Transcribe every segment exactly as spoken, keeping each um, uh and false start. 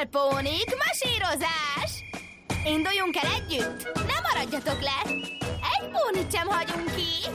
Pónik, masírozás! Induljunk el együtt! Ne maradjatok le! Egy pónit sem hagyunk ki!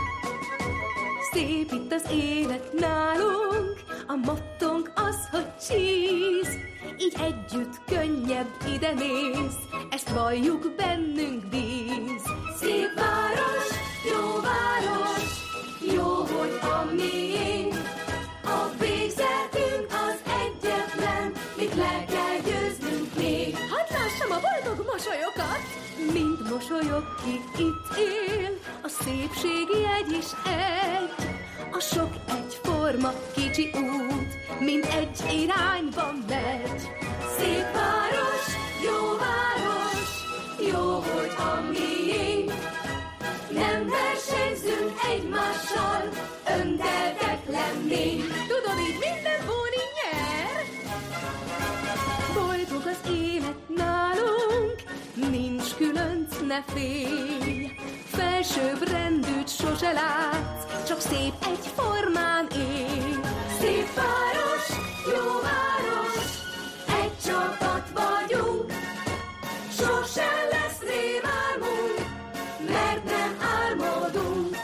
Szép itt az élet nálunk, a mottónk az, hogy cheese. Így együtt könnyebb ide néz, ezt valljuk, bennünk bíz. Szép város, jó város, jó, hogy a miénk. A végzetünk az egyetlen, mit le kell győznünk még. Hadd lássam a boldog mosolyokat, mind mosolyog, ki itt él. A szépség jegy is egy, a sok egyforma kicsi út, mind egy irányba megy. Szép város, jó város, jó, hogy a miénk. Nem versenyzünk egymással, önteltek lennénk. Tudod, így minden póni nyer. Boldog az élet nálunk, nincs különc, ne félj. Felsőbb rendűt sose látsz, csak szép egyformán él. Szép város, jó város, egy csapat vagyunk. Sosem lesz rémálmunk, mert nem álmodunk.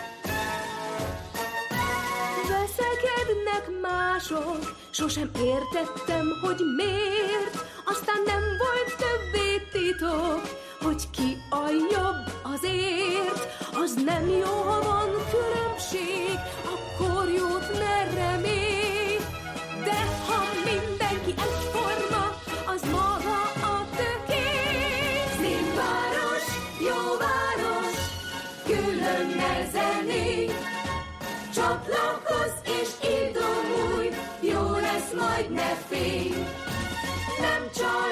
Veszekednek mások, sosem értettem, hogy miért. Aztán nem volt többé titok, hogy ki a jobb azért. Az nem jó, ha van különbség, akkor jót ne remélj. De ha mindenki egyforma, az maga a tökény. Szép város, jó város, külön ne zenénk. Csatlakozz és idomulj, jó lesz, majd ne félj. Nem csak